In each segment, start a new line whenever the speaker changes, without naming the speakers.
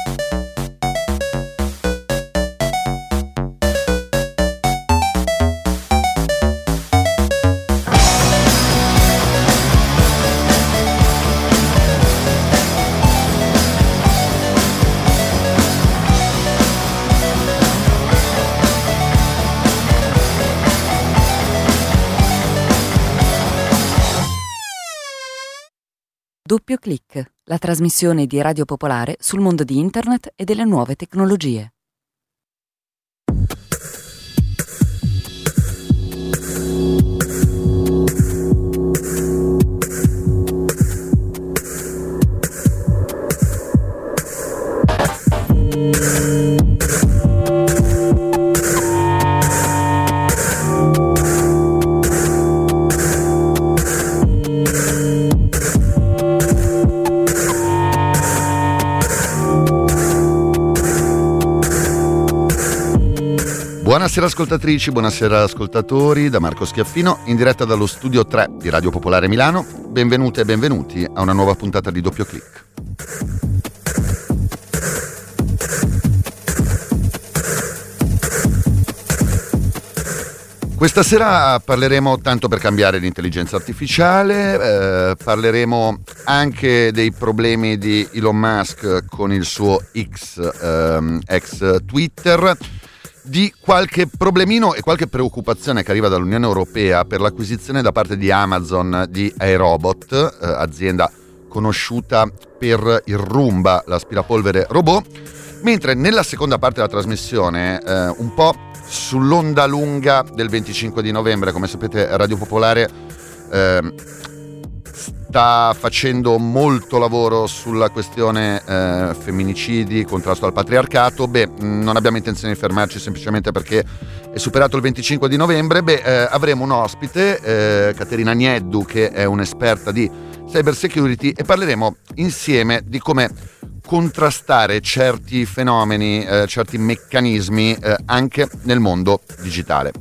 Doppio Clic, la trasmissione di Radio Popolare sul mondo di Internet e delle nuove tecnologie.
Buonasera ascoltatrici, buonasera ascoltatori, da Marco Schiaffino, in diretta dallo studio 3 di Radio Popolare Milano. Benvenute e benvenuti a una nuova puntata di Doppio Clic. Questa sera parleremo, tanto per cambiare, di intelligenza artificiale, parleremo anche dei problemi di Elon Musk con il suo ex Twitter, di qualche problemino e qualche preoccupazione che arriva dall'Unione Europea per l'acquisizione da parte di Amazon di iRobot, azienda conosciuta per il Roomba, l'aspirapolvere robot, mentre nella seconda parte della trasmissione, un po' sull'onda lunga del 25 di novembre, come sapete Radio Popolare sta facendo molto lavoro sulla questione femminicidi, contrasto al patriarcato. Non abbiamo intenzione di fermarci semplicemente perché è superato il 25 di novembre. Avremo un ospite, Caterina Nieddu, che è un'esperta di cyber security, e parleremo insieme di come contrastare certi fenomeni, certi meccanismi anche nel mondo digitale.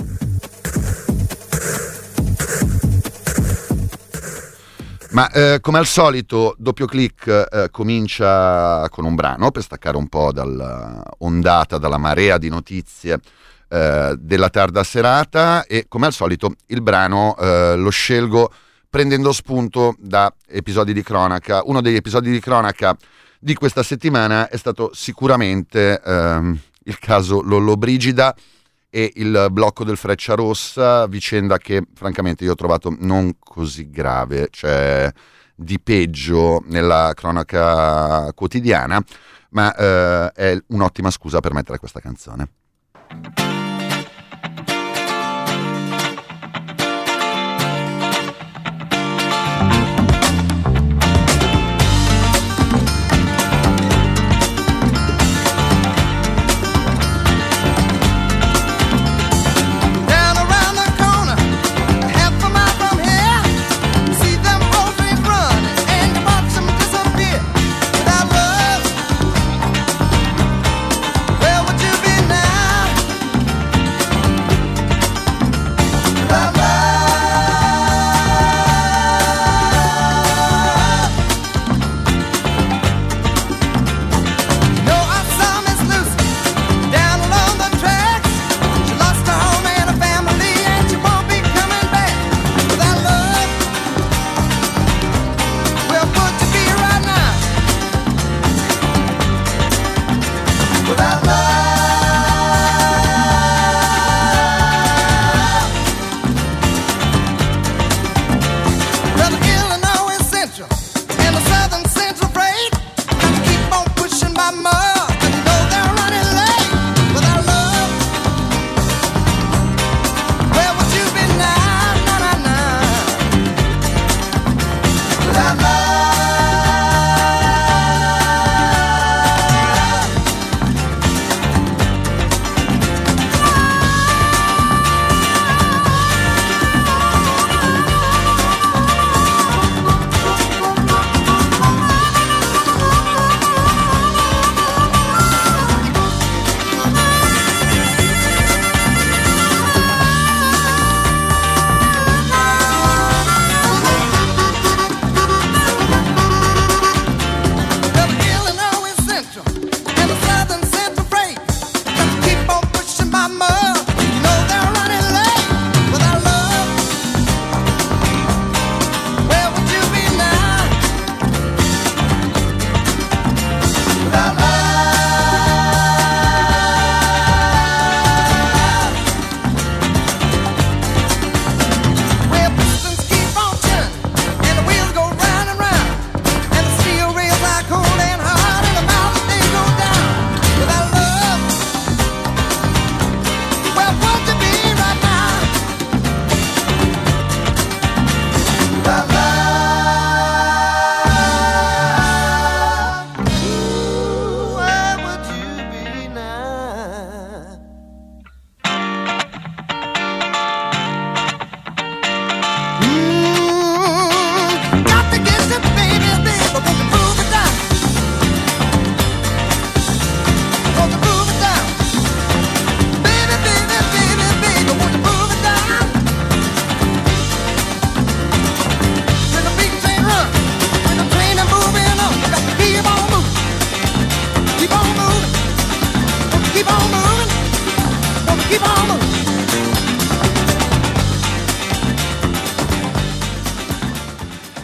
Ma come al solito Doppio Clic comincia con un brano per staccare un po' dall'ondata, dalla marea di notizie della tarda serata, e come al solito il brano lo scelgo prendendo spunto da episodi di cronaca. Uno degli episodi di cronaca di questa settimana è stato sicuramente il caso Lollobrigida e il blocco del Frecciarossa, vicenda che francamente io ho trovato non così grave, c'è di peggio nella cronaca quotidiana, ma è un'ottima scusa per mettere questa canzone.
Where would you be now?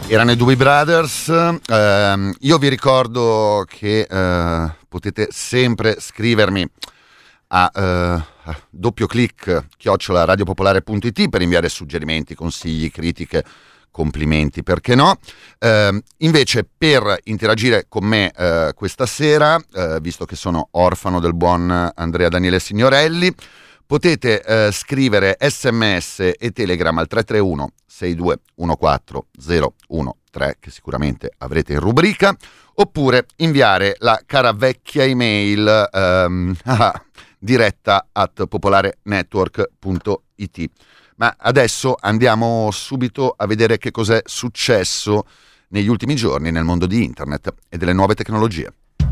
Erano i Doobie Brothers. Io vi ricordo che potete sempre scrivermi a doppioclick@radiopopolare.it per inviare suggerimenti, consigli, critiche, complimenti, perché no. Invece, per interagire con me questa sera, visto che sono orfano del buon Andrea Daniele Signorelli, potete scrivere SMS e Telegram al 331 6214 013, che sicuramente avrete in rubrica, oppure inviare la cara vecchia email diretta@popolarenetwork.it. Ma adesso andiamo subito a vedere che cos'è successo negli ultimi giorni nel mondo di internet e delle nuove tecnologie.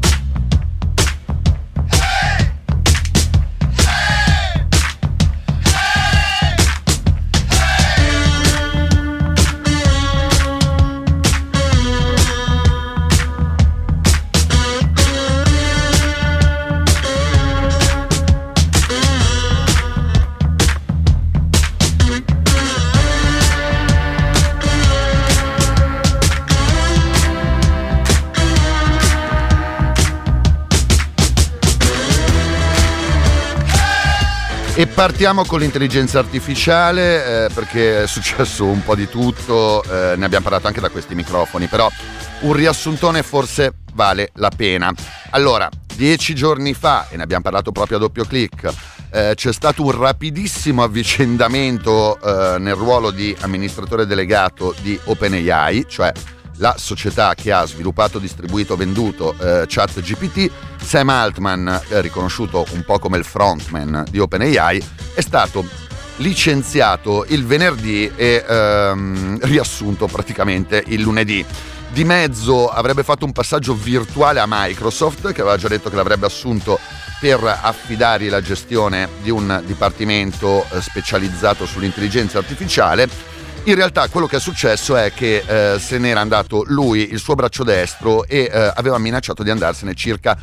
E partiamo con l'intelligenza artificiale, perché è successo un po' di tutto, ne abbiamo parlato anche da questi microfoni, però un riassuntone forse vale la pena. Allora, 10 giorni fa, e ne abbiamo parlato proprio a doppio click, c'è stato un rapidissimo avvicendamento nel ruolo di amministratore delegato di OpenAI, cioè la società che ha sviluppato, distribuito, venduto ChatGPT. Sam Altman, riconosciuto un po' come il frontman di OpenAI, è stato licenziato il venerdì e riassunto praticamente il lunedì. Di mezzo avrebbe fatto un passaggio virtuale a Microsoft, che aveva già detto che l'avrebbe assunto per affidargli la gestione di un dipartimento specializzato sull'intelligenza artificiale. In realtà quello che è successo è che se n'era andato lui, il suo braccio destro, e aveva minacciato di andarsene circa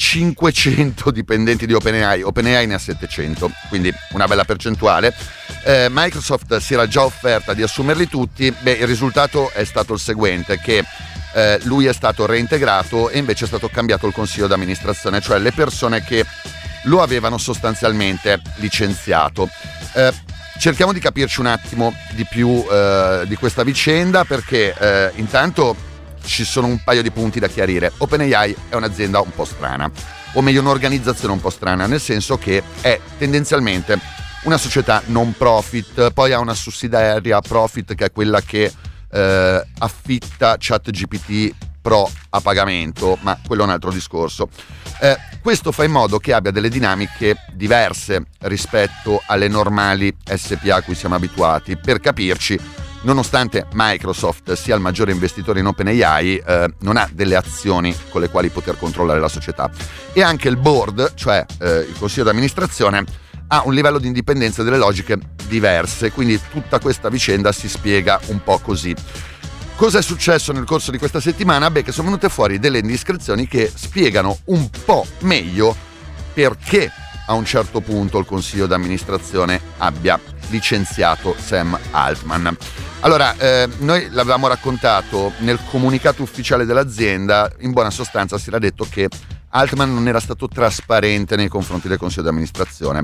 500 dipendenti di OpenAI. OpenAI ne ha 700, quindi una bella percentuale. Microsoft si era già offerta di assumerli tutti. Il risultato è stato il seguente, che lui è stato reintegrato e invece è stato cambiato il consiglio d'amministrazione, cioè le persone che lo avevano sostanzialmente licenziato. Cerchiamo di capirci un attimo di più di questa vicenda, perché intanto ci sono un paio di punti da chiarire. OpenAI è un'azienda un po' strana, o meglio un'organizzazione un po' strana, nel senso che è tendenzialmente una società non profit, poi ha una sussidiaria profit che è quella che affitta ChatGPT Pro a pagamento, ma quello è un altro discorso. Questo fa in modo che abbia delle dinamiche diverse rispetto alle normali SPA a cui siamo abituati. Per capirci, nonostante Microsoft sia il maggiore investitore in OpenAI, non ha delle azioni con le quali poter controllare la società, e anche il board, cioè il consiglio d'amministrazione, ha un livello di indipendenza e delle logiche diverse, quindi tutta questa vicenda si spiega un po' così. Cosa è successo nel corso di questa settimana? Che sono venute fuori delle indiscrezioni che spiegano un po' meglio perché a un certo punto il consiglio d'amministrazione abbia licenziato Sam Altman. Allora, noi l'avevamo raccontato nel comunicato ufficiale dell'azienda. In buona sostanza si era detto che Altman non era stato trasparente nei confronti del consiglio d'amministrazione.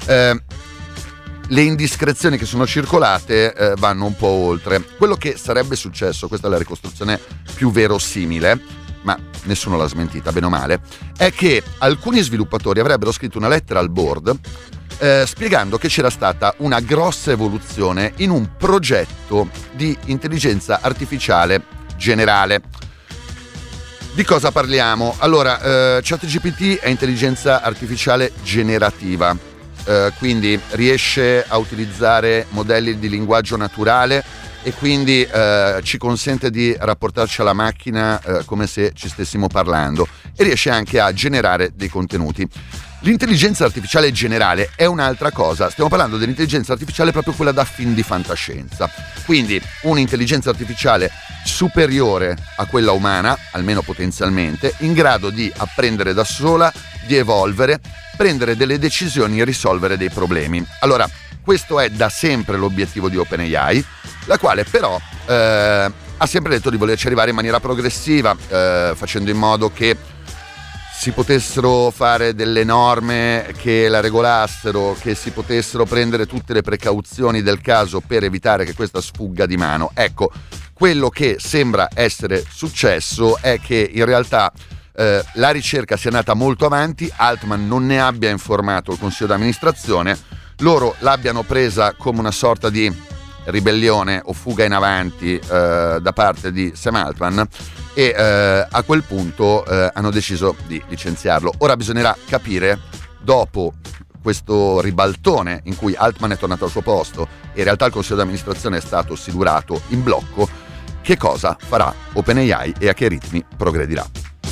Le indiscrezioni che sono circolate vanno un po' oltre. Quello che sarebbe successo, questa è la ricostruzione più verosimile, ma nessuno l'ha smentita, bene o male, è che alcuni sviluppatori avrebbero scritto una lettera al board spiegando che c'era stata una grossa evoluzione in un progetto di intelligenza artificiale generale. Di cosa parliamo? Allora, ChatGPT è intelligenza artificiale generativa. Quindi riesce a utilizzare modelli di linguaggio naturale e quindi ci consente di rapportarci alla macchina come se ci stessimo parlando, e riesce anche a generare dei contenuti. L'intelligenza artificiale generale è un'altra cosa, stiamo parlando dell'intelligenza artificiale proprio quella da film di fantascienza, quindi un'intelligenza artificiale superiore a quella umana, almeno potenzialmente, in grado di apprendere da sola, di evolvere, prendere delle decisioni e risolvere dei problemi. Allora, questo è da sempre l'obiettivo di OpenAI, la quale però ha sempre detto di volerci arrivare in maniera progressiva, facendo in modo che si potessero fare delle norme che la regolassero, che si potessero prendere tutte le precauzioni del caso per evitare che questa sfugga di mano. Ecco, quello che sembra essere successo è che in realtà la ricerca sia andata molto avanti, Altman non ne abbia informato il consiglio d'amministrazione, loro l'abbiano presa come una sorta di ribellione o fuga in avanti da parte di Sam Altman, e a quel punto hanno deciso di licenziarlo. Ora bisognerà capire, dopo questo ribaltone in cui Altman è tornato al suo posto e in realtà il consiglio d'amministrazione è stato silurato in blocco, che cosa farà OpenAI e a che ritmi progredirà.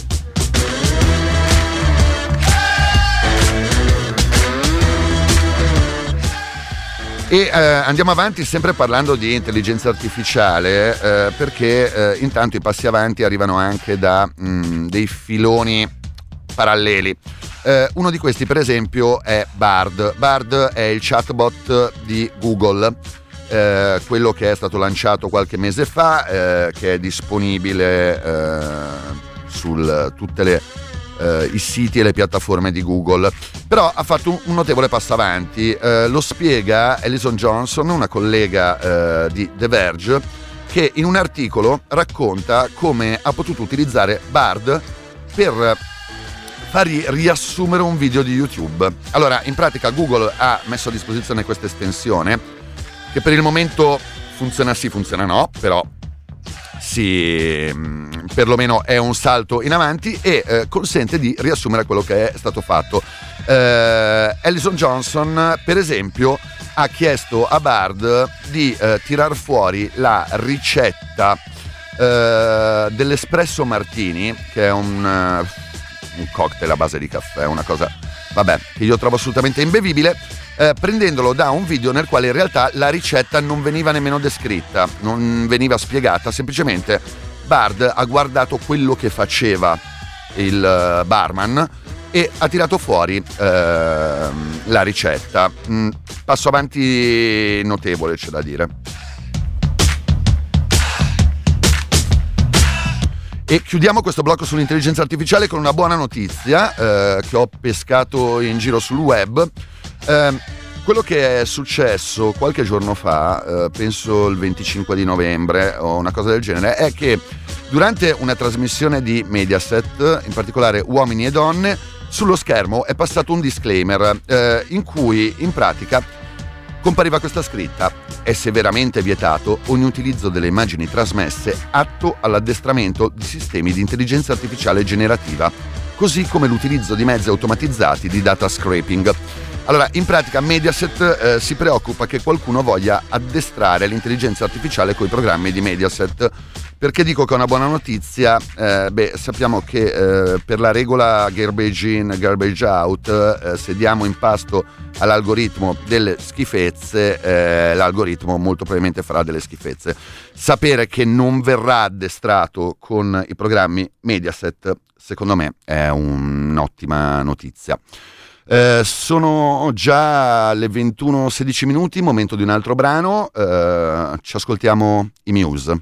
E andiamo avanti sempre parlando di intelligenza artificiale, perché intanto i passi avanti arrivano anche da dei filoni paralleli. Uno di questi, per esempio, è Bard. Bard è il chatbot di Google, quello che è stato lanciato qualche mese fa, che è disponibile su tutte i siti e le piattaforme di Google, però ha fatto un notevole passo avanti. Lo spiega Alison Johnson, una collega di The Verge, che in un articolo racconta come ha potuto utilizzare Bard per fargli riassumere un video di YouTube. Allora, in pratica Google ha messo a disposizione questa estensione che per il momento funziona sì, funziona no, però sì, perlomeno è un salto in avanti e consente di riassumere quello che è stato fatto. Alison Johnson, per esempio, ha chiesto a Bard di tirar fuori la ricetta dell'espresso martini, che è un cocktail a base di caffè, una cosa, vabbè, che io trovo assolutamente imbevibile, prendendolo da un video nel quale in realtà la ricetta non veniva nemmeno descritta, non veniva spiegata, semplicemente Bard ha guardato quello che faceva il barman e ha tirato fuori la ricetta. Passo avanti notevole, c'è da dire. E chiudiamo questo blocco sull'intelligenza artificiale con una buona notizia che ho pescato in giro sul web. Quello che è successo qualche giorno fa, penso il 25 di novembre o una cosa del genere, è che durante una trasmissione di Mediaset, in particolare Uomini e Donne, sullo schermo è passato un disclaimer in cui in pratica compariva questa scritta: è severamente vietato ogni utilizzo delle immagini trasmesse atto all'addestramento di sistemi di intelligenza artificiale generativa, così come l'utilizzo di mezzi automatizzati di data scraping. Allora, in pratica Mediaset si preoccupa che qualcuno voglia addestrare l'intelligenza artificiale con i programmi di Mediaset. Perché dico che è una buona notizia? Sappiamo che per la regola garbage in, garbage out, se diamo in pasto all'algoritmo delle schifezze, l'algoritmo molto probabilmente farà delle schifezze. Sapere che non verrà addestrato con i programmi Mediaset, secondo me, è un'ottima notizia. Sono già le 21:16 minuti, momento di un altro brano. Ci ascoltiamo i Muse.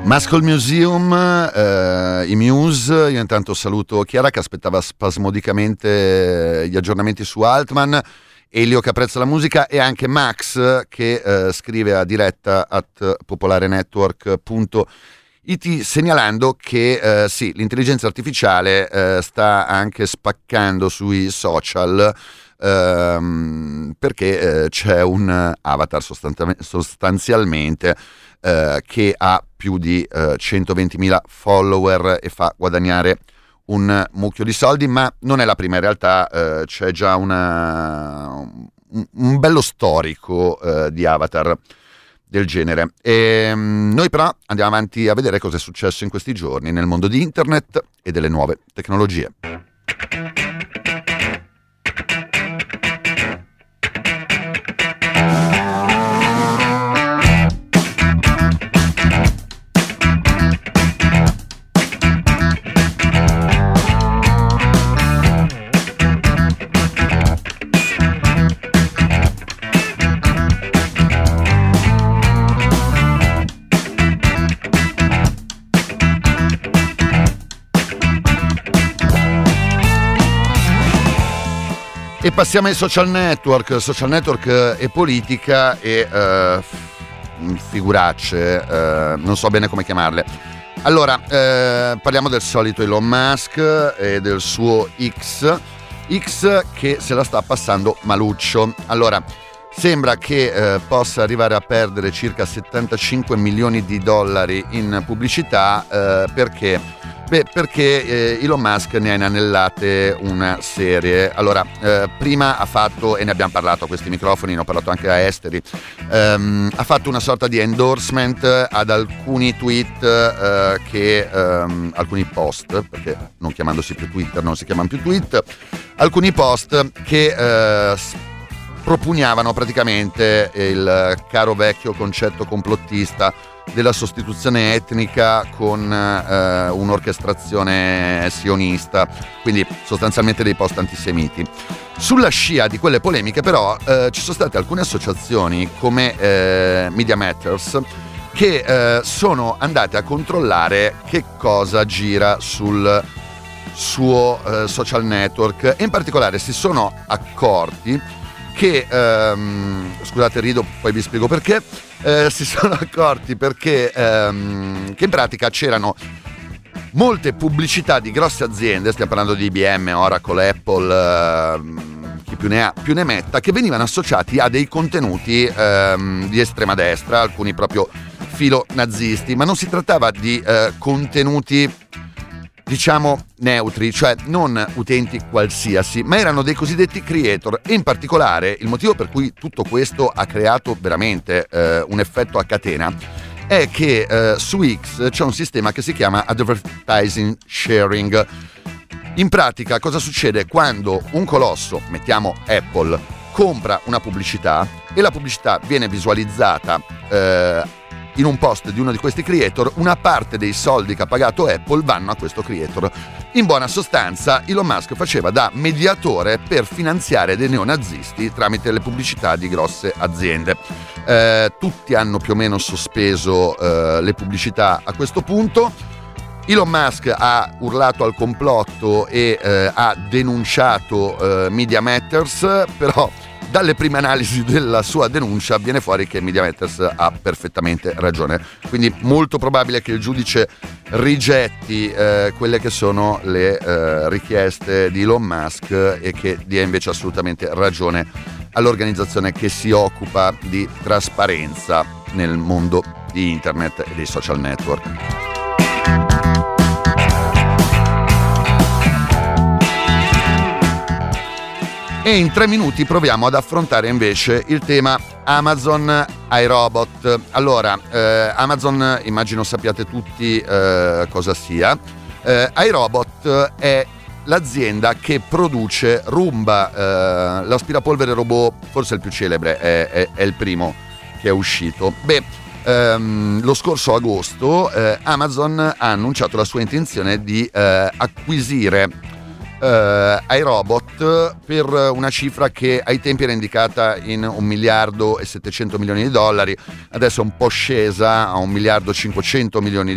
Muscle Museum, i Muse. Io intanto saluto Chiara che aspettava spasmodicamente gli aggiornamenti su Altman, Elio che apprezza la musica e anche Max che scrive a diretta @popolarenetwork.it segnalando che sì, l'intelligenza artificiale sta anche spaccando sui social perché c'è un avatar sostanzialmente che ha più di 120.000 follower e fa guadagnare un mucchio di soldi, ma non è la prima. In realtà c'è già un bello storico di avatar del genere. E noi però andiamo avanti a vedere cosa è successo in questi giorni nel mondo di internet e delle nuove tecnologie. E passiamo ai social network e politica e figuracce, non so bene come chiamarle. Allora, parliamo del solito Elon Musk e del suo X che se la sta passando maluccio. Allora, sembra che possa arrivare a perdere circa 75 milioni di dollari in pubblicità perché Elon Musk ne ha inanellate una serie. Allora, prima ha fatto, e ne abbiamo parlato a questi microfoni, ne ho parlato anche a esteri, ha fatto una sorta di endorsement ad alcuni tweet alcuni post, perché non chiamandosi più Twitter non si chiamano più tweet, alcuni post che propugnavano praticamente il caro vecchio concetto complottista della sostituzione etnica con un'orchestrazione sionista, quindi sostanzialmente dei post antisemiti. Sulla scia di quelle polemiche però ci sono state alcune associazioni come Media Matters che sono andate a controllare che cosa gira sul suo social network e in particolare si sono accorti che, scusate rido, poi vi spiego perché, si sono accorti perché che in pratica c'erano molte pubblicità di grosse aziende, stiamo parlando di IBM, Oracle, Apple, chi più ne ha più ne metta, che venivano associati a dei contenuti di estrema destra, alcuni proprio filo nazisti, ma non si trattava di contenuti diciamo neutri, cioè non utenti qualsiasi, ma erano dei cosiddetti creator. E in particolare il motivo per cui tutto questo ha creato veramente un effetto a catena è che su X c'è un sistema che si chiama advertising sharing. In pratica cosa succede quando un colosso, mettiamo Apple, compra una pubblicità e la pubblicità viene visualizzata in un post di uno di questi creator, una parte dei soldi che ha pagato Apple vanno a questo creator. In buona sostanza Elon Musk faceva da mediatore per finanziare dei neonazisti tramite le pubblicità di grosse aziende. Tutti hanno più o meno sospeso le pubblicità a questo punto. Elon Musk ha urlato al complotto e ha denunciato Media Matters, però dalle prime analisi della sua denuncia viene fuori che Media Matters ha perfettamente ragione, quindi molto probabile che il giudice rigetti quelle che sono le richieste di Elon Musk e che dia invece assolutamente ragione all'organizzazione che si occupa di trasparenza nel mondo di internet e dei social network. E in 3 minuti proviamo ad affrontare invece il tema Amazon iRobot. Allora, Amazon immagino sappiate tutti cosa sia. iRobot è l'azienda che produce Roomba, l'aspirapolvere robot, forse il più celebre, è il primo che è uscito. Lo scorso agosto Amazon ha annunciato la sua intenzione di acquisire iRobot per una cifra che ai tempi era indicata in $1,7 miliardi, adesso è un po' scesa a $1,5 miliardi.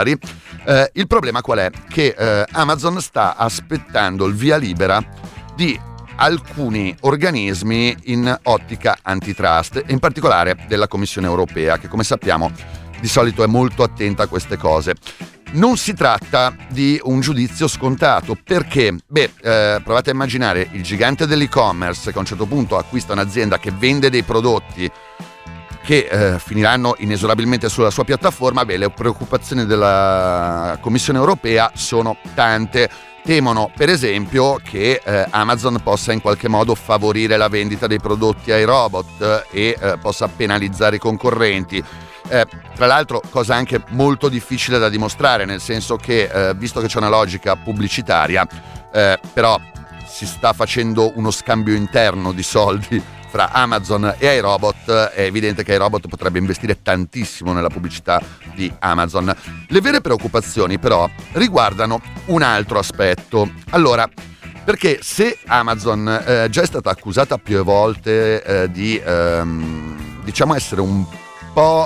Il problema qual è? Che Amazon sta aspettando il via libera di alcuni organismi in ottica antitrust, e in particolare della Commissione europea, che come sappiamo di solito è molto attenta a queste cose. Non si tratta di un giudizio scontato, perché provate a immaginare il gigante dell'e-commerce che a un certo punto acquista un'azienda che vende dei prodotti che finiranno inesorabilmente sulla sua piattaforma. Le preoccupazioni della Commissione europea sono tante. Temono per esempio che Amazon possa in qualche modo favorire la vendita dei prodotti iRobot e possa penalizzare i concorrenti. Tra l'altro, cosa anche molto difficile da dimostrare, nel senso che visto che c'è una logica pubblicitaria, però si sta facendo uno scambio interno di soldi fra Amazon e iRobot, è evidente che iRobot potrebbe investire tantissimo nella pubblicità di Amazon. Le vere preoccupazioni però riguardano un altro aspetto. Allora, perché se Amazon già è stata accusata più volte di diciamo essere un po'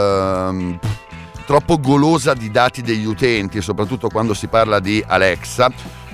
troppo golosa di dati degli utenti, soprattutto quando si parla di Alexa,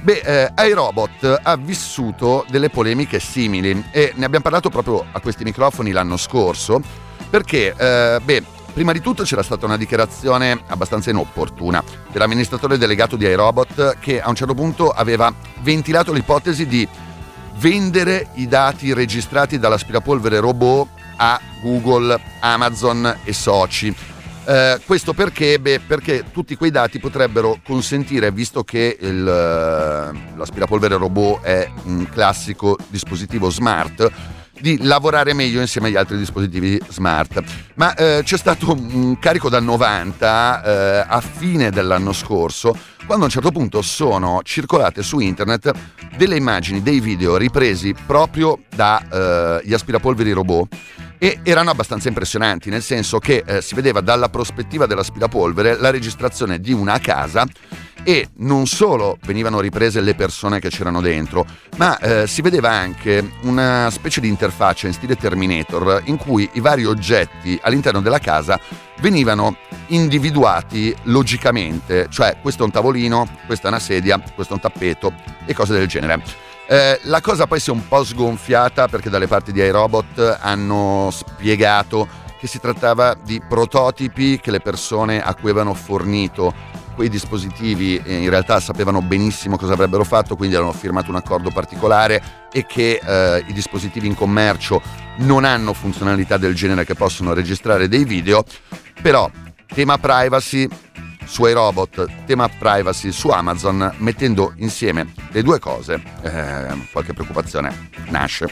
iRobot ha vissuto delle polemiche simili, e ne abbiamo parlato proprio a questi microfoni l'anno scorso, perché prima di tutto c'era stata una dichiarazione abbastanza inopportuna dell'amministratore delegato di iRobot, che a un certo punto aveva ventilato l'ipotesi di vendere i dati registrati dall'aspirapolvere robot a Google, Amazon e soci. Questo perché? Perché tutti quei dati potrebbero consentire, visto che l'aspirapolvere robot è un classico dispositivo smart, di lavorare meglio insieme agli altri dispositivi smart. Ma c'è stato un carico dal 90 a fine dell'anno scorso, quando a un certo punto sono circolate su internet delle immagini, dei video ripresi proprio dagli aspirapolveri robot, e erano abbastanza impressionanti, nel senso che si vedeva dalla prospettiva dell'aspirapolvere la registrazione di una casa, e non solo venivano riprese le persone che c'erano dentro, ma si vedeva anche una specie di interfaccia in stile Terminator, in cui i vari oggetti all'interno della casa venivano individuati logicamente, cioè questo è un tavolino, questa è una sedia, questo è un tappeto e cose del genere. La cosa poi si è un po' sgonfiata, perché dalle parti di iRobot hanno spiegato che si trattava di prototipi che le persone a cui avevano fornito quei dispositivi in realtà sapevano benissimo cosa avrebbero fatto, quindi avevano firmato un accordo particolare, e che i dispositivi in commercio non hanno funzionalità del genere che possono registrare dei video. Però tema privacy su iRobot, tema privacy su Amazon, mettendo insieme le due cose, qualche preoccupazione nasce.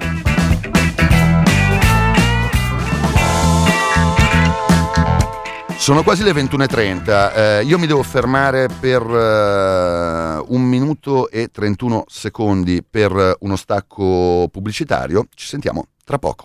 Sono quasi le 21:30, io mi devo fermare per 1 minuto e 31 secondi per uno stacco pubblicitario. Ci sentiamo tra poco.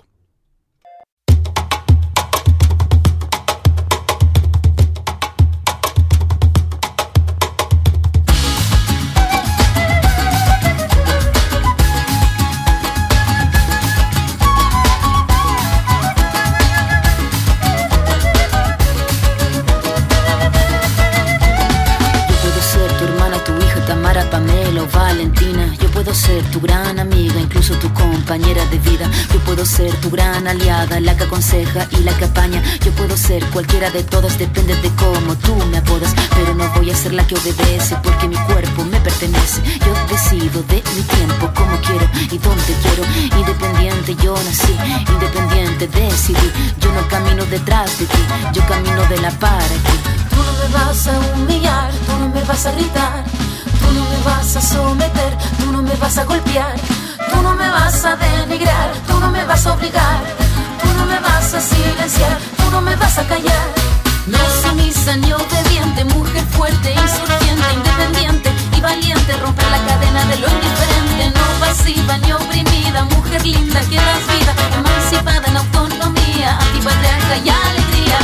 Valentina, yo puedo ser tu gran amiga, incluso tu compañera de vida. Yo puedo ser tu gran aliada, la que aconseja y la que apaña. Yo puedo ser cualquiera de todas, depende de cómo tú me apodas. Pero no voy a ser la que obedece, porque mi cuerpo me pertenece. Yo decido de mi tiempo, cómo quiero y dónde quiero. Independiente yo nací, independiente decidí. Yo no camino detrás de ti, yo camino de la para ti. Tú no me vas a humillar, tú no me vas a gritar. Tú no me vas a someter, tú no me vas a golpear. Tú no me vas a denigrar, tú no me vas a obligar. Tú no me vas a silenciar, tú no me vas a callar. No sumisa ni obediente, mujer fuerte, insurgente, independiente y valiente. Romper la cadena de lo indiferente, no pasiva ni oprimida. Mujer linda que das vida, emancipada en autonomía, antipatriarca y alegría.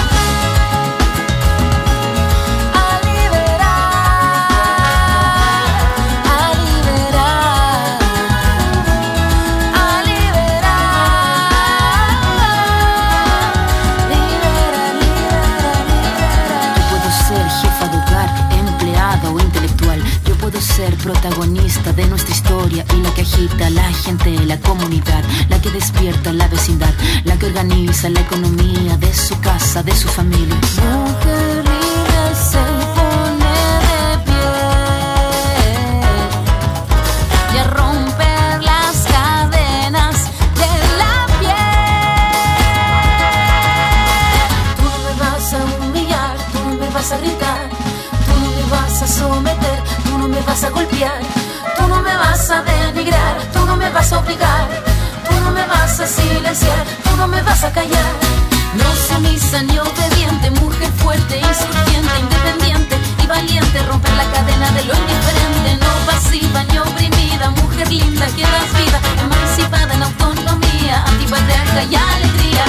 A liberar, a liberar. alegría y la que agita a la gente, la comunidad, la que despierta la vecindad, la que organiza la economía de su casa, de su familia. Mujer libre se pone de pie y a romper las cadenas de la piel. Tú no me vas a humillar, tú no me vas a gritar, tú no me vas a someter, tú no me vas a golpear, tú no me vas a denigrar, tú no me vas a obligar, tú no me vas a silenciar, tú no me vas a callar. No sumisa ni obediente, mujer fuerte, insurgente, independiente y valiente, romper la cadena de lo indiferente, no pasiva ni oprimida, mujer linda que das vida, emancipada en autonomía, antipatriarca y alegría.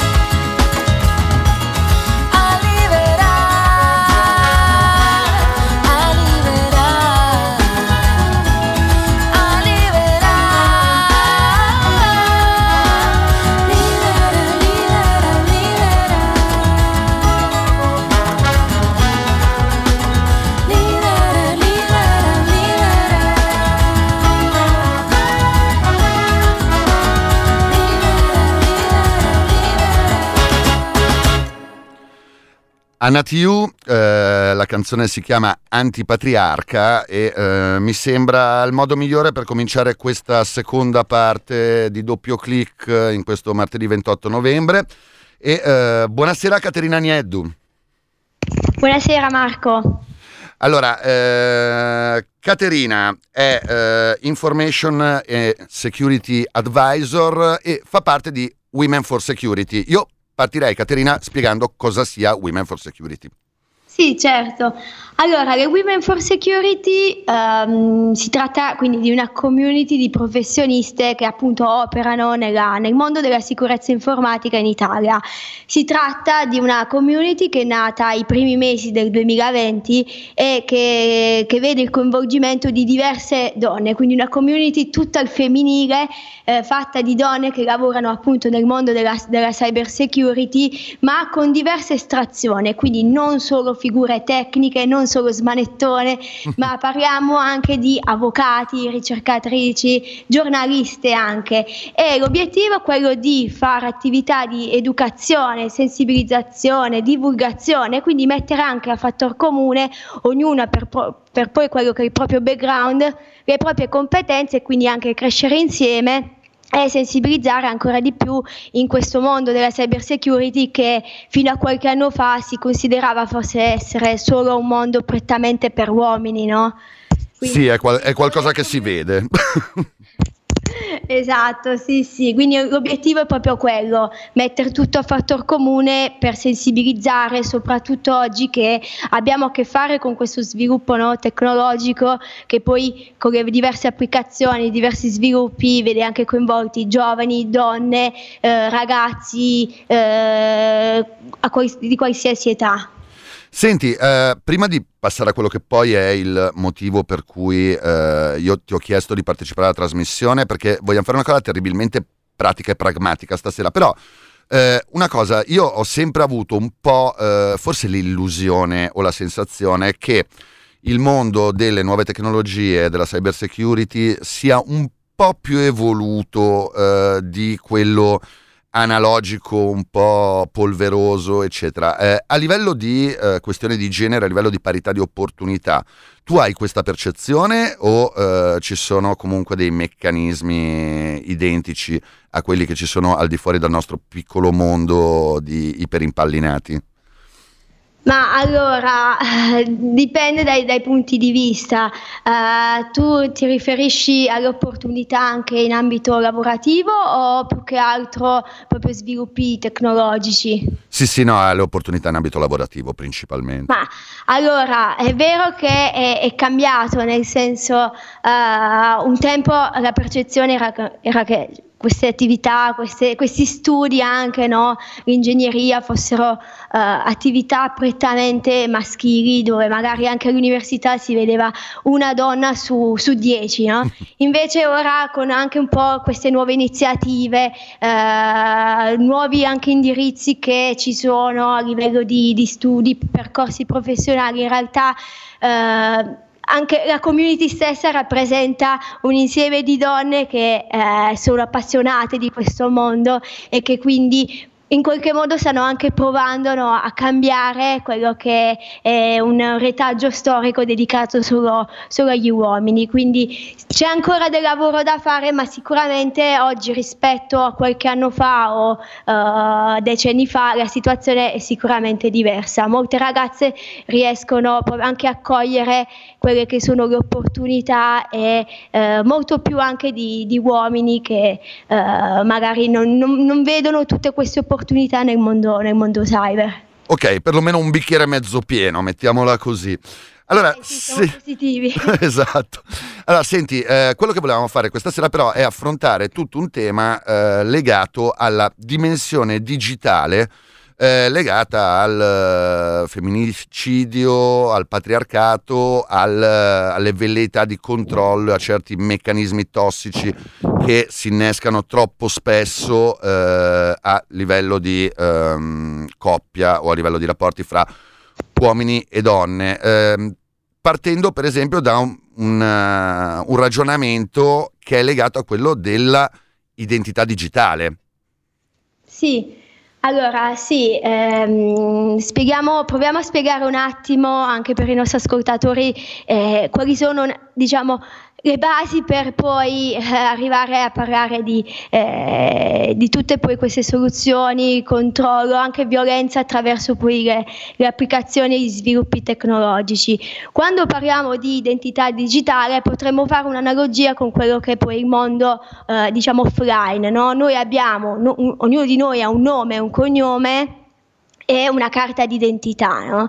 Anna Tiu, la canzone si chiama Antipatriarca e mi sembra il modo migliore per cominciare questa seconda parte di Doppio Click in questo martedì 28 novembre. E buonasera Caterina Nieddu.
Buonasera Marco.
Allora, Caterina è Information e Security Advisor e fa parte di Women for Security. Io partirei, Caterina, spiegando cosa sia Women for Security.
Sì, certo. Allora, le Women for Security si tratta quindi di una community di professioniste che appunto operano nel mondo della sicurezza informatica in Italia. Si tratta di una community che è nata ai primi mesi del 2020 e che vede il coinvolgimento di diverse donne, quindi una community tutta al femminile, fatta di donne che lavorano appunto nel mondo della cyber security, ma con diverse estrazioni, quindi non solo figure tecniche, non solo smanettone, ma parliamo anche di avvocati, ricercatrici, giornaliste anche. E l'obiettivo è quello di fare attività di educazione, sensibilizzazione, divulgazione, quindi mettere anche a fattor comune ognuna per poi quello che è il proprio background, le proprie competenze e quindi anche crescere insieme e sensibilizzare ancora di più in questo mondo della cyber security che fino a qualche anno fa si considerava forse essere solo un mondo prettamente per uomini, no? Quindi,
sì, è qualcosa che si vede.
Esatto, sì, quindi l'obiettivo è proprio quello, mettere tutto a fattor comune per sensibilizzare, soprattutto oggi che abbiamo a che fare con questo sviluppo, no, tecnologico, che poi con le diverse applicazioni, diversi sviluppi vede anche coinvolti giovani, donne, ragazzi di qualsiasi età.
Senti, prima di passare a quello che poi è il motivo per cui io ti ho chiesto di partecipare alla trasmissione, perché vogliamo fare una cosa terribilmente pratica e pragmatica stasera, però una cosa, io ho sempre avuto un po' forse l'illusione o la sensazione che il mondo delle nuove tecnologie, della cyber security sia un po' più evoluto di quello analogico, un po' polveroso, eccetera. A livello di questione di genere, a livello di parità di opportunità, tu hai questa percezione o ci sono comunque dei meccanismi identici a quelli che ci sono al di fuori dal nostro piccolo mondo di iperimpallinati?
Ma allora, dipende dai punti di vista. Tu ti riferisci alle opportunità anche in ambito lavorativo o più che altro proprio sviluppi tecnologici?
Sì, no, alle opportunità in ambito lavorativo principalmente.
Ma allora, è vero che è cambiato, nel senso, un tempo la percezione era che queste attività, questi studi anche, no, l'ingegneria fossero attività prettamente maschili, dove magari anche all'università si vedeva una donna su 10, no? Invece ora con anche un po' queste nuove iniziative, nuovi anche indirizzi che ci sono a livello di studi, percorsi professionali, in realtà anche la community stessa rappresenta un insieme di donne che sono appassionate di questo mondo e che quindi in qualche modo stanno anche provando, no, a cambiare quello che è un retaggio storico dedicato solo agli uomini. Quindi c'è ancora del lavoro da fare, ma sicuramente oggi rispetto a qualche anno fa o decenni fa la situazione è sicuramente diversa. Molte ragazze riescono anche a cogliere quelle che sono le opportunità e molto più anche di uomini che magari non vedono tutte queste opportunità nel mondo cyber.
Ok, perlomeno un bicchiere mezzo pieno, mettiamola così. Allora,
siamo positivi.
Esatto. Allora, senti, quello che volevamo fare questa sera però è affrontare tutto un tema legato alla dimensione digitale, legata al femminicidio, al patriarcato, alle velleità di controllo, a certi meccanismi tossici che si innescano troppo spesso a livello di coppia o a livello di rapporti fra uomini e donne, partendo per esempio da un ragionamento che è legato a quello della identità digitale.
Sì. Allora, sì, proviamo a spiegare un attimo anche per i nostri ascoltatori quali sono, diciamo, le basi per poi arrivare a parlare di tutte poi queste soluzioni, controllo, anche violenza attraverso poi le applicazioni e gli sviluppi tecnologici. Quando parliamo di identità digitale potremmo fare un'analogia con quello che è poi il mondo diciamo offline, no? Noi abbiamo, ognuno di noi ha un nome, un cognome e una carta d'identità, no?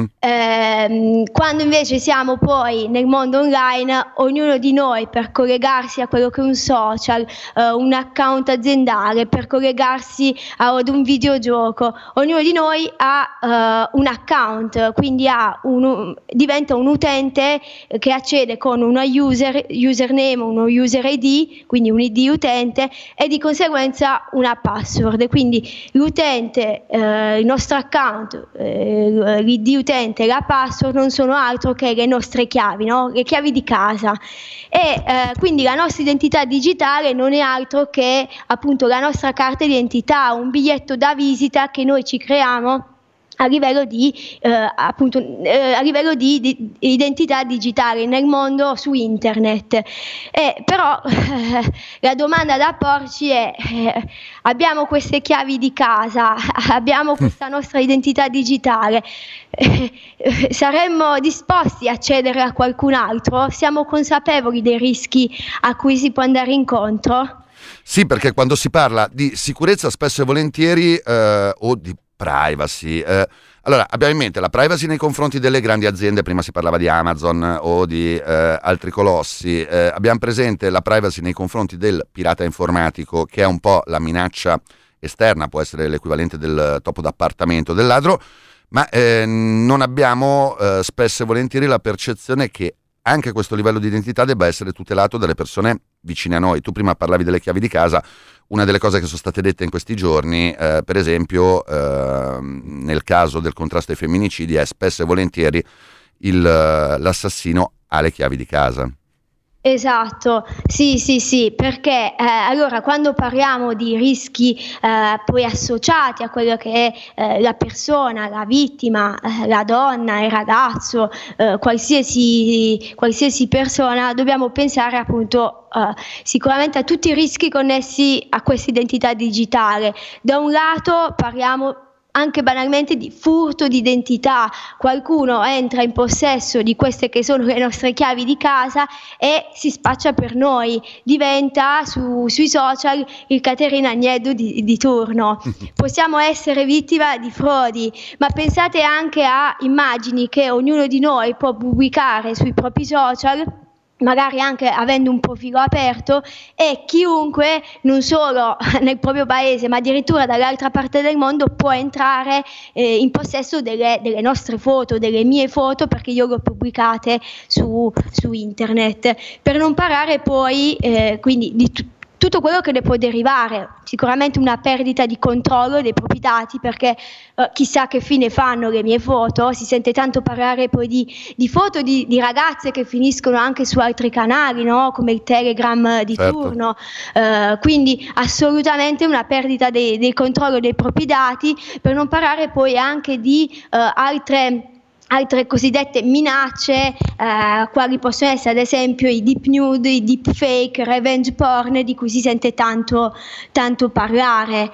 Quando invece siamo poi nel mondo online, ognuno di noi per collegarsi a quello che è un social, un account aziendale, per collegarsi ad un videogioco, ognuno di noi ha un account, quindi diventa un utente che accede con una username, uno user ID, quindi un ID utente e di conseguenza una password. Quindi l'utente, il nostro account, l'ID utente e la password non sono altro che le nostre chiavi, no? Le chiavi di casa e quindi la nostra identità digitale non è altro che appunto la nostra carta d'identità, un biglietto da visita che noi ci creiamo a livello di identità digitale nel mondo su internet. Però la domanda da porci è abbiamo queste chiavi di casa, abbiamo questa nostra identità digitale, saremmo disposti a cedere a qualcun altro? Siamo consapevoli dei rischi a cui si può andare incontro?
Sì, perché quando si parla di sicurezza spesso e volentieri o di privacy, allora abbiamo in mente la privacy nei confronti delle grandi aziende, prima si parlava di Amazon o di altri colossi, abbiamo presente la privacy nei confronti del pirata informatico, che è un po' la minaccia esterna, può essere l'equivalente del topo d'appartamento, del ladro, ma non abbiamo spesso e volentieri la percezione che anche questo livello di identità debba essere tutelato dalle persone vicine a noi. Tu prima parlavi delle chiavi di casa, una delle cose che sono state dette in questi giorni, per esempio nel caso del contrasto ai femminicidi, è spesso e volentieri l'assassino ha le chiavi di casa.
Esatto, sì, perché allora quando parliamo di rischi poi associati a quello che è la persona, la vittima, la donna, il ragazzo, qualsiasi persona, dobbiamo pensare appunto sicuramente a tutti i rischi connessi a questa identità digitale. Da un lato parliamo anche banalmente di furto di identità, qualcuno entra in possesso di queste che sono le nostre chiavi di casa e si spaccia per noi, diventa sui social il Caterina Agnello di turno. Possiamo essere vittima di frodi, ma pensate anche a immagini che ognuno di noi può pubblicare sui propri social, magari anche avendo un profilo aperto, e chiunque, non solo nel proprio paese ma addirittura dall'altra parte del mondo, può entrare in possesso delle nostre foto, delle mie foto, perché io le ho pubblicate su internet. Per non parlare poi quindi di tutto quello che ne può derivare. Sicuramente una perdita di controllo dei propri dati, perché chissà che fine fanno le mie foto. Si sente tanto parlare poi di foto di ragazze che finiscono anche su altri canali, no? Come il Telegram di turno, quindi assolutamente una perdita del controllo dei propri dati, per non parlare poi anche di altre cosiddette minacce, quali possono essere ad esempio i deep nude, i deep fake, revenge porn, di cui si sente tanto parlare.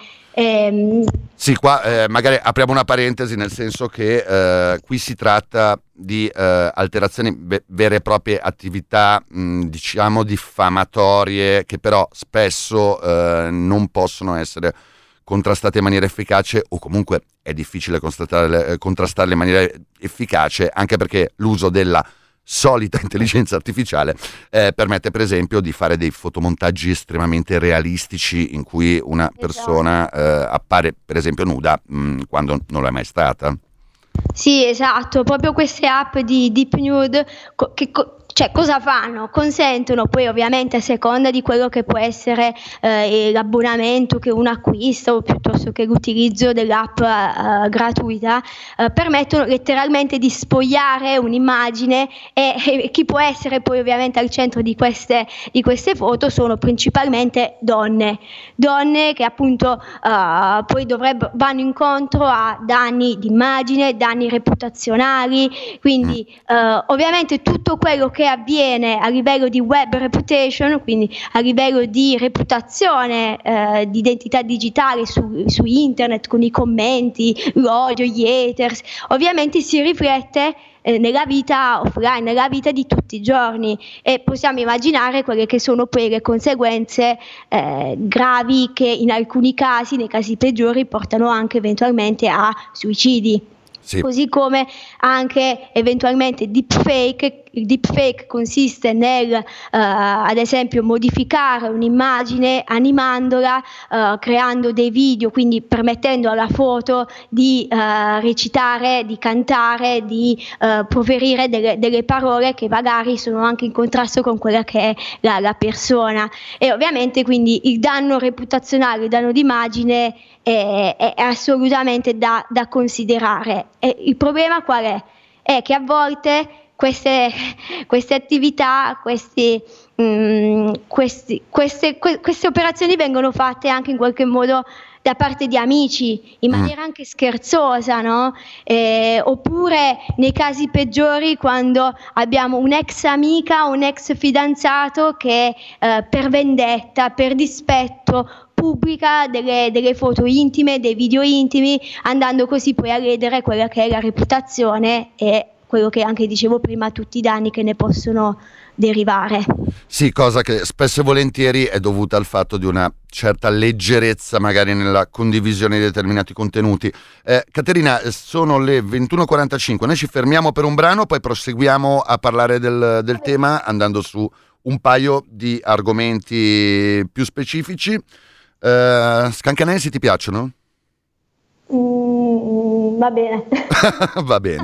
Sì, qua magari apriamo una parentesi, nel senso che qui si tratta di alterazioni vere e proprie, attività diciamo diffamatorie, che però spesso non possono essere contrastate in maniera efficace, o comunque è difficile contrastarle in maniera efficace, anche perché l'uso della solita intelligenza artificiale permette per esempio di fare dei fotomontaggi estremamente realistici in cui una persona appare per esempio nuda quando non lo è mai stata.
Sì, esatto, proprio queste app di deep nude cioè cosa fanno? Consentono poi, ovviamente a seconda di quello che può essere l'abbonamento che uno acquista, o piuttosto che l'utilizzo dell'app gratuita, permettono letteralmente di spogliare un'immagine, e chi può essere poi ovviamente al centro di queste foto sono principalmente donne che appunto poi vanno incontro a danni di immagine, danni reputazionali, quindi ovviamente tutto quello che avviene a livello di web reputation, quindi a livello di reputazione, di identità digitale su internet, con i commenti, l'odio, gli haters, ovviamente si riflette nella vita offline, nella vita di tutti i giorni, e possiamo immaginare quelle che sono poi le conseguenze gravi, che in alcuni casi, nei casi peggiori, portano anche eventualmente a suicidi. Sì. Così come anche eventualmente deepfake. Il deepfake consiste nel ad esempio modificare un'immagine animandola, creando dei video, quindi permettendo alla foto di recitare, di cantare, di proferire delle parole che magari sono anche in contrasto con quella che è la persona, e ovviamente quindi il danno reputazionale, il danno d'immagine è assolutamente da considerare. E il problema qual è? È che a volte queste attività, queste operazioni vengono fatte anche in qualche modo da parte di amici, in maniera anche scherzosa, no? Oppure nei casi peggiori, quando abbiamo un'ex amica o un ex fidanzato che per vendetta, per dispetto, pubblica delle foto intime, dei video intimi, andando così poi a ledere quella che è la reputazione e quello che anche dicevo prima, tutti i danni che ne possono derivare. Sì,
cosa che spesso e volentieri è dovuta al fatto di una certa leggerezza magari nella condivisione di determinati contenuti. Caterina, sono le 21:45, noi ci fermiamo per un brano, poi proseguiamo a parlare del tema andando su un paio di argomenti più specifici. Scancanesi ti piacciono?
Va bene.
Va bene.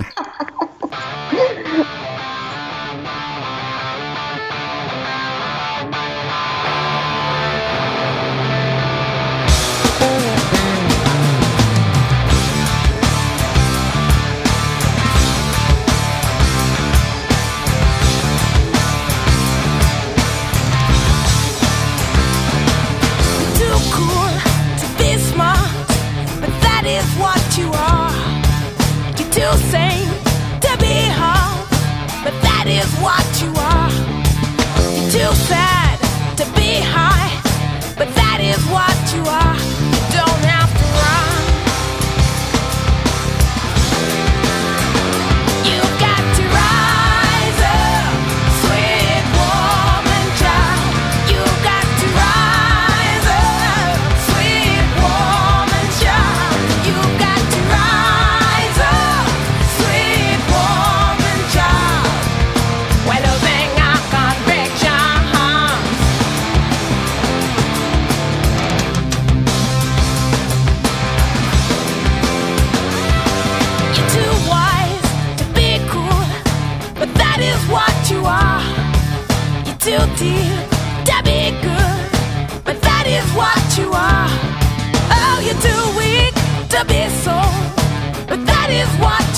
Too sane to be hard, but that is what you are. You're too sad to be high, but that is what you are. You don't have to run. You've got to rise up, sweet woman child. You've got to rise up, sweet woman child. You've got to rise up, sweet woman child. Well,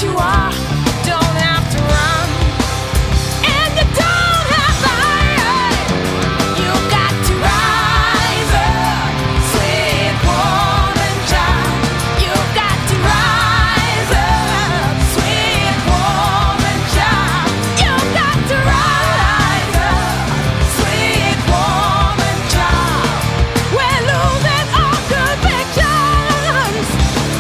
you are. Don't have to run, and you don't have to hide. You got to rise up, sweet woman child. You got to rise up, sweet woman child. You got to rise up, sweet woman child. We're losing all convictions.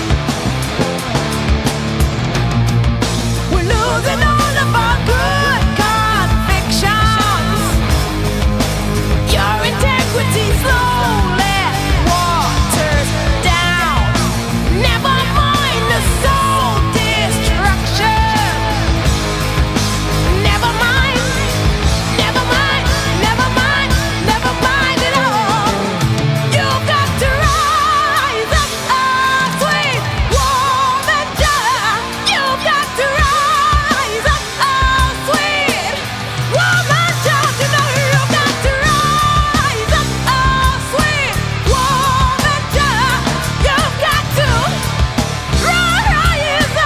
We're losing all of our good convictions. Your integrity slowly waters down. Never mind the soul destruction. Never mind, never mind, never mind, never mind it all. You got to rise up, sweet woman child. You got to rise up, sweet woman child. You know you got to rise up, sweet woman child. You got to rise up.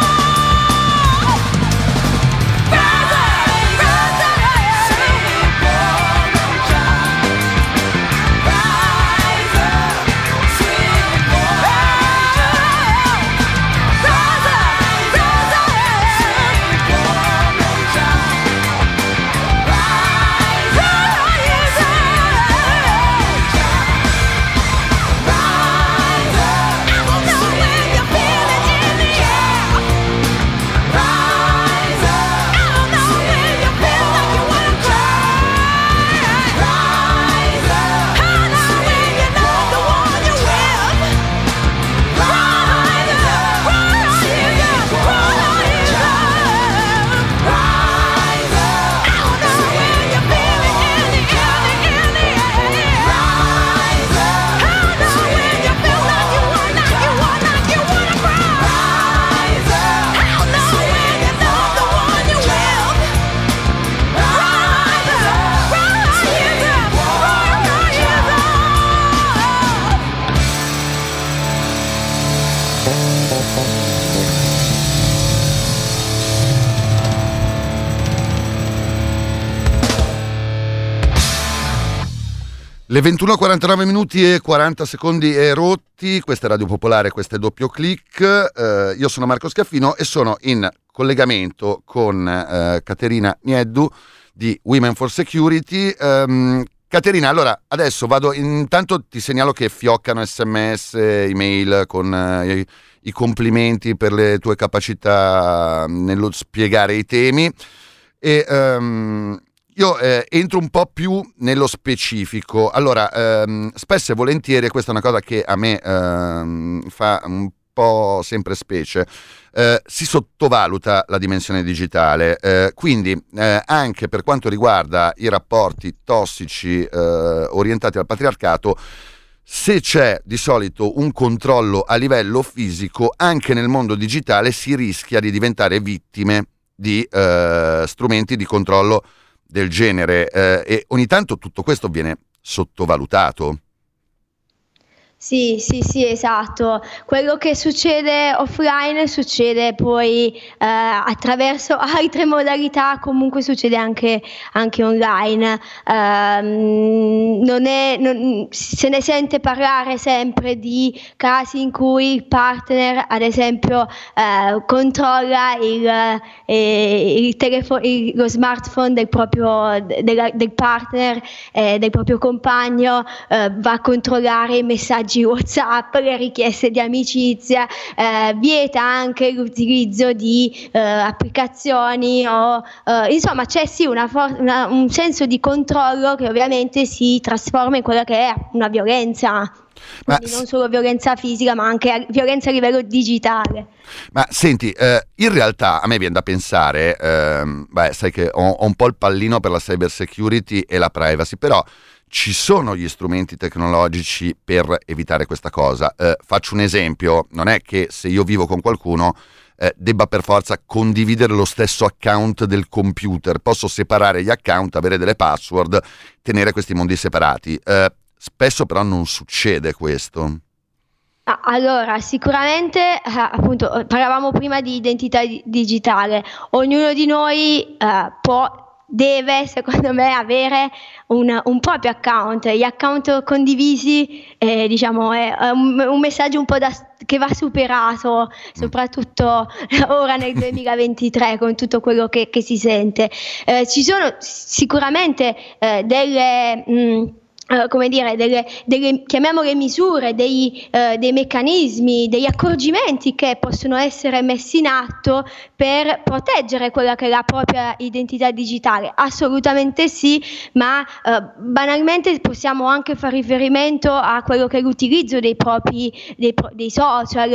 Le 21:49 minuti e 40 secondi e rotti, questa è Radio Popolare, questo è Doppio Click, io sono Marco Scaffino e sono in collegamento con Caterina Nieddu di Women for Security. Caterina, allora adesso intanto ti segnalo che fioccano SMS, email con i complimenti per le tue capacità nello spiegare i temi e io entro un po' più nello specifico. Allora, spesso e volentieri, questa è una cosa che a me fa un po' sempre specie, si sottovaluta la dimensione digitale, quindi anche per quanto riguarda i rapporti tossici orientati al patriarcato, se c'è di solito un controllo a livello fisico, anche nel mondo digitale si rischia di diventare vittime di strumenti di controllo del genere, e ogni tanto tutto questo viene sottovalutato.
Sì, esatto. Quello che succede offline succede poi attraverso altre modalità, comunque succede anche online. Se ne sente parlare sempre di casi in cui il partner, ad esempio, controlla lo smartphone del partner, del proprio compagno, va a controllare i messaggi WhatsApp, le richieste di amicizia, vieta anche l'utilizzo di applicazioni insomma c'è sì un senso di controllo che ovviamente si trasforma in quella che è una violenza. Quindi non solo violenza fisica ma anche violenza a livello digitale.
Ma senti, in realtà a me viene da pensare, sai che ho un po' il pallino per la cyber security e la privacy, però ci sono gli strumenti tecnologici per evitare questa cosa. Faccio un esempio: non è che se io vivo con qualcuno debba per forza condividere lo stesso account del computer. Posso separare gli account, avere delle password, tenere questi mondi separati. Spesso però non succede questo.
Allora, sicuramente, appunto, parlavamo prima di identità digitale. Ognuno di noi deve, secondo me, avere un proprio account. Gli account condivisi, diciamo, è un messaggio un po' che va superato, soprattutto ora nel 2023, con tutto quello che si sente. Ci sono sicuramente come dire, delle chiamiamole misure, dei meccanismi, degli accorgimenti che possono essere messi in atto per proteggere quella che è la propria identità digitale. Assolutamente sì, ma banalmente possiamo anche fare riferimento a quello che è l'utilizzo dei social,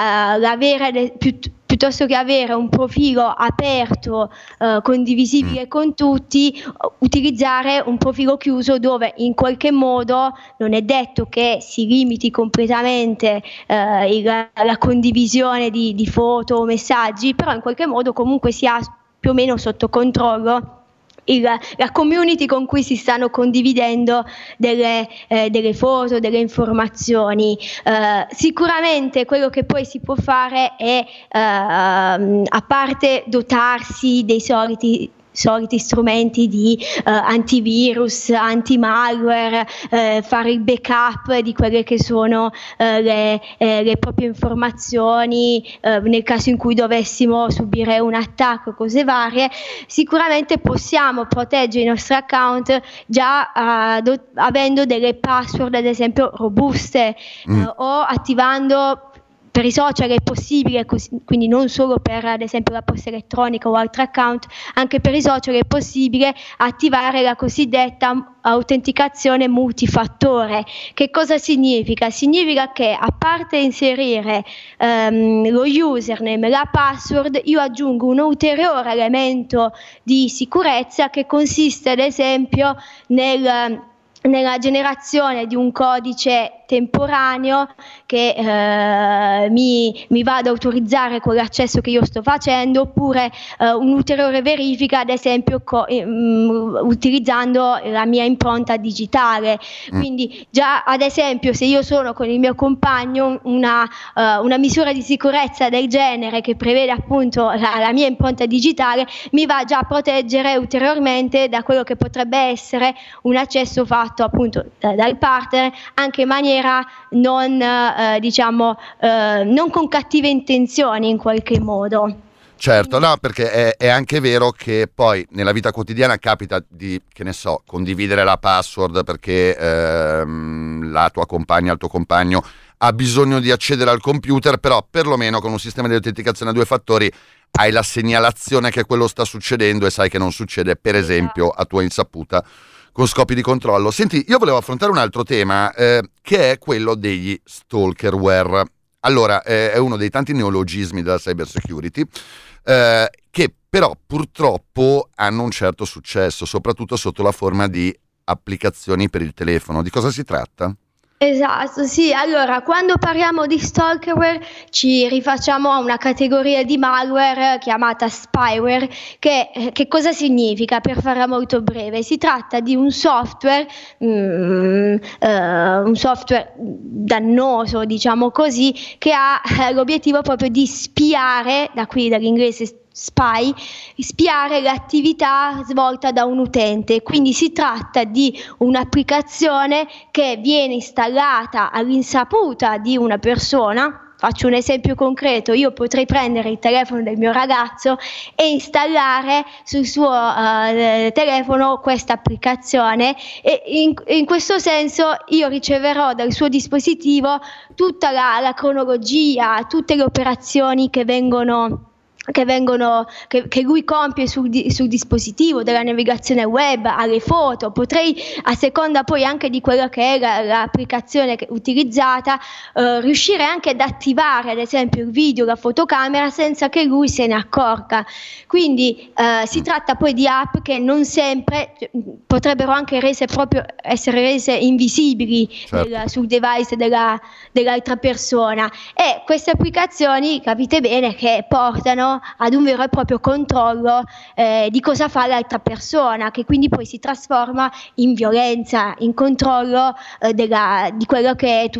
piuttosto che avere un profilo aperto, condivisibile con tutti, utilizzare un profilo chiuso dove in qualche modo non è detto che si limiti completamente la condivisione di foto o messaggi, però in qualche modo comunque si ha più o meno sotto controllo la community con cui si stanno condividendo delle foto, delle informazioni. Sicuramente quello che poi si può fare è, a parte dotarsi dei soliti strumenti di antivirus, anti-malware, fare il backup di quelle che sono le proprie informazioni nel caso in cui dovessimo subire un attacco, cose varie. Sicuramente possiamo proteggere i nostri account già avendo delle password, ad esempio, robuste, o attivando. Per i social è possibile, quindi non solo per ad esempio la posta elettronica o altri account, anche per i social è possibile attivare la cosiddetta autenticazione multifattore. Che cosa significa? Significa che a parte inserire lo username, la password, io aggiungo un ulteriore elemento di sicurezza che consiste ad esempio nella generazione di un codice temporaneo che mi va ad autorizzare quell'accesso che io sto facendo, oppure un'ulteriore verifica, ad esempio utilizzando la mia impronta digitale. Quindi già ad esempio se io sono con il mio compagno, una misura di sicurezza del genere che prevede appunto la mia impronta digitale mi va già a proteggere ulteriormente da quello che potrebbe essere un accesso fatto appunto dal partner, anche in maniera non con cattive intenzioni in qualche modo.
Certo, no, perché è anche vero che poi nella vita quotidiana capita di, che ne so, condividere la password perché la tua compagna, il tuo compagno ha bisogno di accedere al computer, però perlomeno con un sistema di autenticazione a 2 fattori hai la segnalazione che quello sta succedendo e sai che non succede, per esempio, a tua insaputa, con scopi di controllo. Senti, io volevo affrontare un altro tema che è quello degli stalkerware. Allora, è uno dei tanti neologismi della cyber security che però purtroppo hanno un certo successo, soprattutto sotto la forma di applicazioni per il telefono. Di cosa si tratta?
Esatto, sì. Allora, quando parliamo di stalkerware ci rifacciamo a una categoria di malware chiamata spyware, che cosa significa? Per farla molto breve, si tratta di un software dannoso, diciamo così, che ha l'obiettivo proprio di spiare, da qui dall'inglese spiare l'attività svolta da un utente. Quindi si tratta di un'applicazione che viene installata all'insaputa di una persona. Faccio un esempio concreto: io potrei prendere il telefono del mio ragazzo e installare sul suo telefono questa applicazione, e in questo senso io riceverò dal suo dispositivo tutta la cronologia, tutte le operazioni che lui compie sul dispositivo, dalla navigazione web alle foto. Potrei, a seconda poi anche di quella che è l'applicazione utilizzata, riuscire anche ad attivare ad esempio il video, la fotocamera, senza che lui se ne accorga. Quindi si tratta poi di app che non sempre potrebbero anche essere rese invisibili, certo, sul device dell'altra persona, e queste applicazioni, capite bene, che portano ad un vero e proprio controllo di cosa fa l'altra persona, che quindi poi si trasforma in violenza, in controllo di quello che è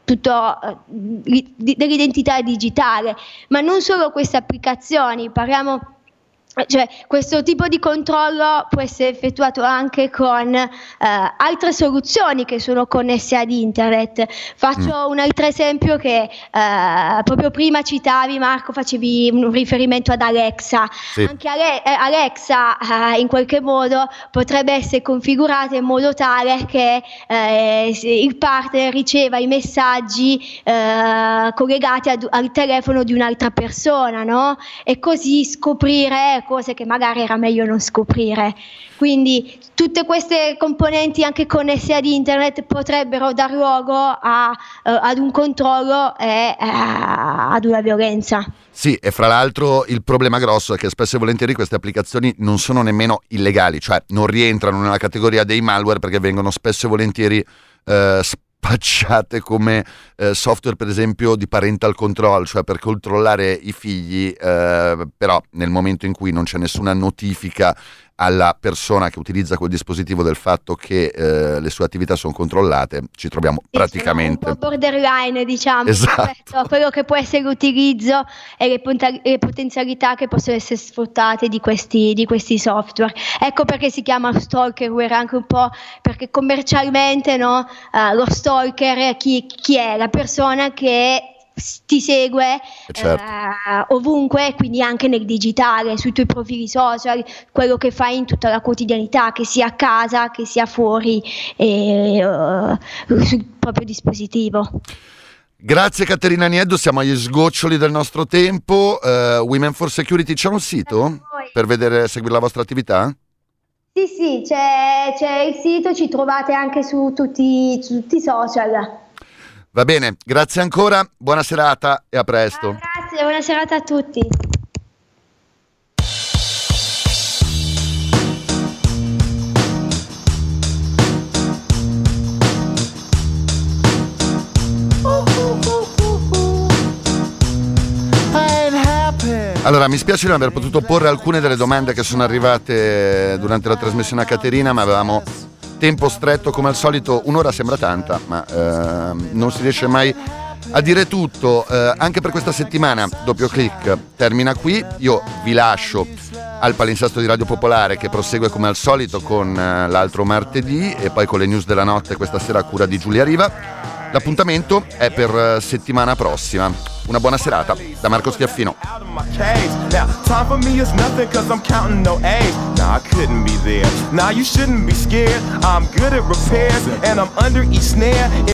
tutto dell'identità digitale. Ma non solo queste applicazioni, cioè questo tipo di controllo può essere effettuato anche con altre soluzioni che sono connesse ad internet. Faccio un altro esempio che proprio prima citavi, Marco, facevi un riferimento ad Alexa. Sì. Anche Alexa in qualche modo potrebbe essere configurata in modo tale che il partner riceva i messaggi collegati al telefono di un'altra persona, no? E così scoprire cose che magari era meglio non scoprire. Quindi tutte queste componenti anche connesse ad internet potrebbero dar luogo ad un controllo e ad una violenza.
Sì, e fra l'altro il problema grosso è che spesso e volentieri queste applicazioni non sono nemmeno illegali, cioè non rientrano nella categoria dei malware, perché vengono spesso e volentieri spacciate come software, per esempio, di parental control, cioè per controllare i figli, però nel momento in cui non c'è nessuna notifica alla persona che utilizza quel dispositivo del fatto che le sue attività sono controllate, ci troviamo praticamente
un po' borderline, diciamo.
Esatto.
Quello che può essere l'utilizzo e le potenzialità che possono essere sfruttate di questi software. Ecco perché si chiama stalkerware, anche un po' perché commercialmente, no, lo stalker chi è? La persona che ti segue ovunque, quindi anche nel digitale, sui tuoi profili social, quello che fai in tutta la quotidianità, che sia a casa, che sia fuori sul proprio dispositivo.
Grazie Caterina Nieddu, siamo agli sgoccioli del nostro tempo. Women for Security, c'è un sito per seguire la vostra attività?
Sì, c'è il sito, ci trovate anche su tutti i social.
Va bene, grazie ancora, buona serata e a presto.
Grazie, buona serata a tutti.
Allora, mi spiace non aver potuto porre alcune delle domande che sono arrivate durante la trasmissione a Caterina, ma avevamo tempo stretto come al solito. Un'ora sembra tanta, ma non si riesce mai a dire tutto. Anche per questa settimana Doppio Click termina qui. Io vi lascio al palinsesto di Radio Popolare, che prosegue come al solito con l'altro martedì e poi con le news della notte, questa sera a cura di Giulia Riva. L'appuntamento è per settimana prossima. Una buona serata da Marco Schiaffino. Now, time for me is nothing, cause I'm counting no A's. Nah, I couldn't be there. Nah, you shouldn't be scared. I'm good at repairs, and I'm under each snare.